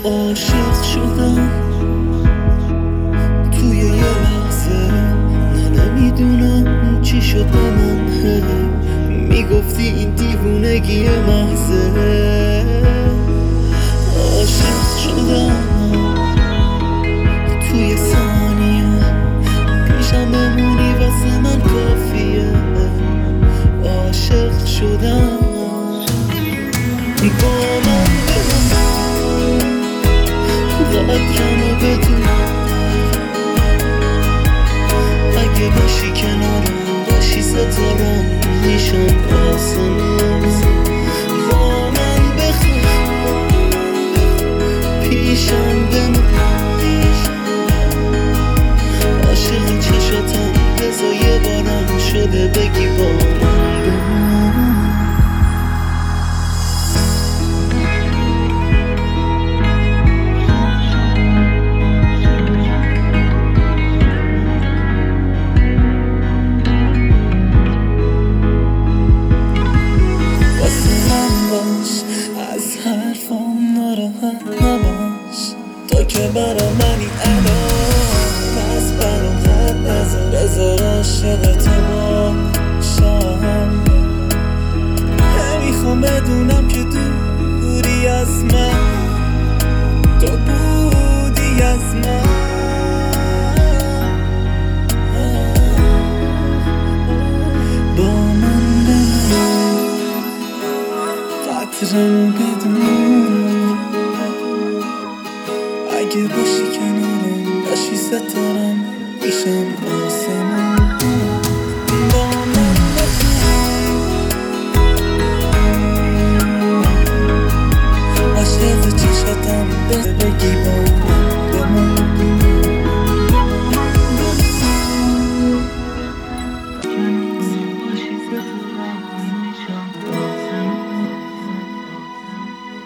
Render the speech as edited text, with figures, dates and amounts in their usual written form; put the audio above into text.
عاشق شدم توی یه لحظه، نمیدونم چی شد به من. میگفتی این دیوونگی محضه. عاشق شدم توی ثانیه، پیشم بمونی واسه من کافیه. عاشق شدم با من بمون، قدرمو بدون. اگه باشی کنارم، باشی ستارم، میشم آسمون. با من بخواه، پیشم بمون. عاشق چشاتم، بزا یه بارم شده بگی با من بمون. از حرفام ناراحت نباش، تا که برا منی الان. پس برام حد نزار، بذار عاشقت باشم. نمیخوام بدونم که دوری از من، تو بودی از من. با من بمون، قدرمو بدون. اگه